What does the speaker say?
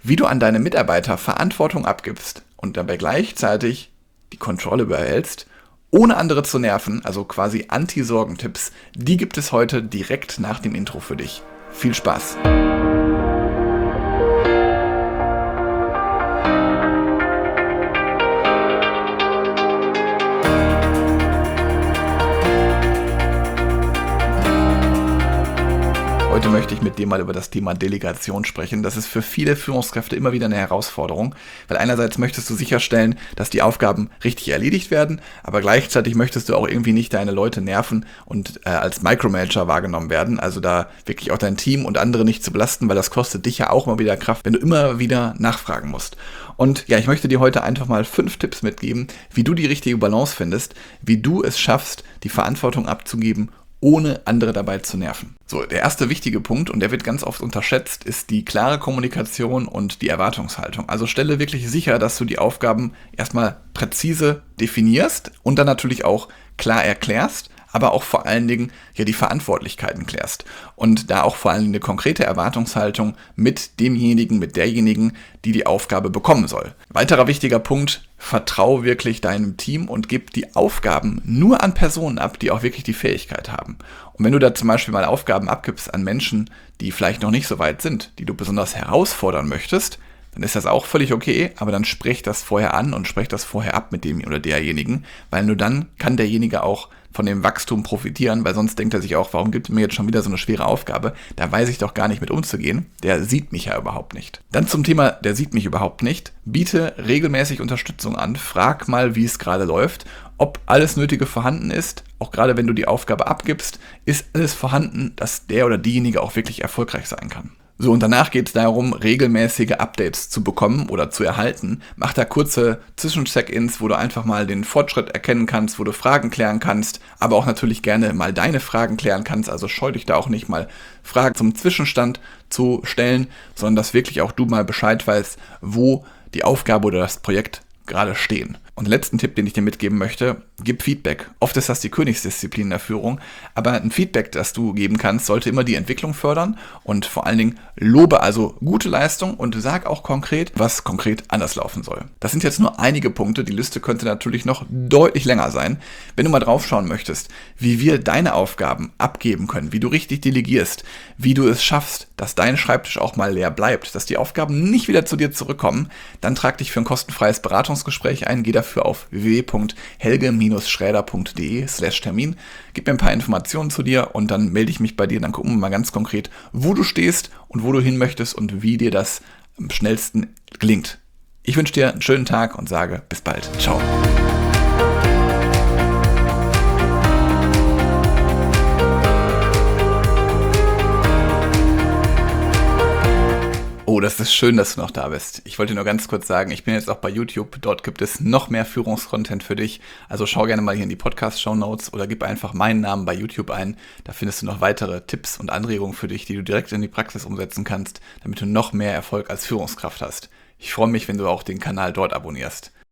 wie du an deine Mitarbeiter Verantwortung abgibst und dabei gleichzeitig die Kontrolle behältst, ohne andere zu nerven, also quasi Anti-Sorgen-Tipps, die gibt es heute direkt nach dem Intro für dich. Viel Spaß! Heute möchte ich mit dir mal über das Thema Delegation sprechen. Das ist für viele Führungskräfte immer wieder eine Herausforderung, weil einerseits möchtest du sicherstellen, dass die Aufgaben richtig erledigt werden, aber gleichzeitig möchtest du auch irgendwie nicht deine Leute nerven und als Micromanager wahrgenommen werden, also da wirklich auch dein Team und andere nicht zu belasten, weil das kostet dich ja auch immer wieder Kraft, wenn du immer wieder nachfragen musst. Und ja, ich möchte dir heute einfach mal 5 Tipps mitgeben, wie du die richtige Balance findest, wie du es schaffst, die Verantwortung abzugeben, ohne andere dabei zu nerven. So, der erste wichtige Punkt, und der wird ganz oft unterschätzt, ist die klare Kommunikation und die Erwartungshaltung. Also stelle wirklich sicher, dass du die Aufgaben erstmal präzise definierst und dann natürlich auch klar erklärst, aber auch vor allen Dingen die Verantwortlichkeiten klärst. Und da auch vor allen Dingen eine konkrete Erwartungshaltung mit demjenigen, mit derjenigen, die die Aufgabe bekommen soll. Weiterer wichtiger Punkt, vertrau wirklich deinem Team und gib die Aufgaben nur an Personen ab, die auch wirklich die Fähigkeit haben. Und wenn du da zum Beispiel mal Aufgaben abgibst an Menschen, die vielleicht noch nicht so weit sind, die du besonders herausfordern möchtest, dann ist das auch völlig okay, aber dann sprech das vorher an und sprech das vorher ab mit dem oder derjenigen, weil nur dann kann derjenige auch von dem Wachstum profitieren, weil sonst denkt er sich auch, warum gibt er mir jetzt schon wieder so eine schwere Aufgabe? Da weiß ich doch gar nicht mit umzugehen. Der sieht mich ja überhaupt nicht. Dann zum Thema, der sieht mich überhaupt nicht. Biete regelmäßig Unterstützung an. Frag mal, wie es gerade läuft, ob alles Nötige vorhanden ist. Auch gerade wenn du die Aufgabe abgibst, ist alles vorhanden, dass der oder diejenige auch wirklich erfolgreich sein kann. So, und danach geht es darum, regelmäßige Updates zu bekommen oder zu erhalten. Mach da kurze Zwischencheck-ins, wo du einfach mal den Fortschritt erkennen kannst, wo du Fragen klären kannst, aber auch natürlich gerne mal deine Fragen klären kannst. Also scheu dich da auch nicht mal, Fragen zum Zwischenstand zu stellen, sondern dass wirklich auch du mal Bescheid weißt, wo die Aufgabe oder das Projekt gerade stehen. Und den letzten Tipp, den ich dir mitgeben möchte, gib Feedback. Oft ist das die Königsdisziplin in der Führung, aber ein Feedback, das du geben kannst, sollte immer die Entwicklung fördern und vor allen Dingen lobe also gute Leistung und sag auch konkret, was konkret anders laufen soll. Das sind jetzt nur einige Punkte, die Liste könnte natürlich noch deutlich länger sein. Wenn du mal drauf schauen möchtest, wie wir deine Aufgaben abgeben können, wie du richtig delegierst, wie du es schaffst, dass dein Schreibtisch auch mal leer bleibt, dass die Aufgaben nicht wieder zu dir zurückkommen, dann trag dich für ein kostenfreies Beratungsgespräch ein, geh dafür auf www.helge-schräder.de/Termin. Gib mir ein paar Informationen zu dir und dann melde ich mich bei dir. Dann gucken wir mal ganz konkret, wo du stehst und wo du hin möchtest und wie dir das am schnellsten gelingt. Ich wünsche dir einen schönen Tag und sage bis bald. Ciao. Oh, das ist schön, dass du noch da bist. Ich wollte nur ganz kurz sagen, ich bin jetzt auch bei YouTube. Dort gibt es noch mehr Führungscontent für dich. Also schau gerne mal hier in die Podcast-Shownotes oder gib einfach meinen Namen bei YouTube ein. Da findest du noch weitere Tipps und Anregungen für dich, die du direkt in die Praxis umsetzen kannst, damit du noch mehr Erfolg als Führungskraft hast. Ich freue mich, wenn du auch den Kanal dort abonnierst.